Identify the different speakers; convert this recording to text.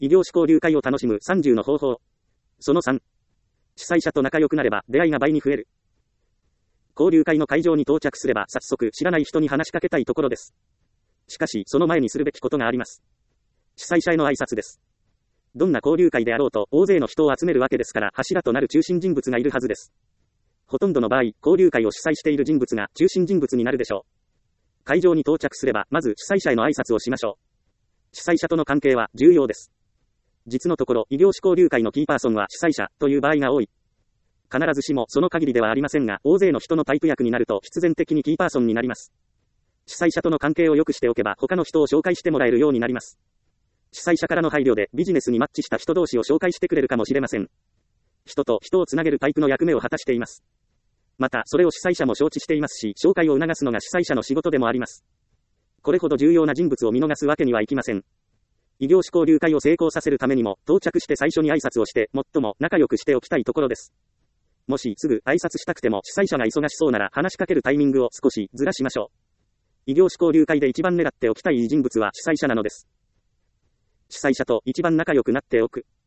Speaker 1: 異業種交流会を楽しむ30の方法。その3。主催者と仲良くなれば出会いが倍に増える。交流会の会場に到着すれば早速知らない人に話しかけたいところです。しかしその前にするべきことがあります。主催者への挨拶です。どんな交流会であろうと大勢の人を集めるわけですから柱となる中心人物がいるはずです。ほとんどの場合、交流会を主催している人物が中心人物になるでしょう。会場に到着すればまず主催者への挨拶をしましょう。主催者との関係は重要です。実のところ異業種交流会のキーパーソンは主催者という場合が多い。必ずしもその限りではありませんが、大勢の人のパイプ役になると必然的にキーパーソンになります。主催者との関係を良くしておけば他の人を紹介してもらえるようになります。主催者からの配慮でビジネスにマッチした人同士を紹介してくれるかもしれません。人と人をつなげるパイプの役目を果たしています。またそれを主催者も承知していますし、紹介を促すのが主催者の仕事でもあります。これほど重要な人物を見逃すわけにはいきません。異業種交流会を成功させるためにも到着して最初に挨拶をして最も仲良くしておきたいところです。もしすぐ挨拶したくても主催者が忙しそうなら話しかけるタイミングを少しずらしましょう。異業種交流会で一番狙っておきたい人物は主催者なのです。主催者と一番仲良くなっておく。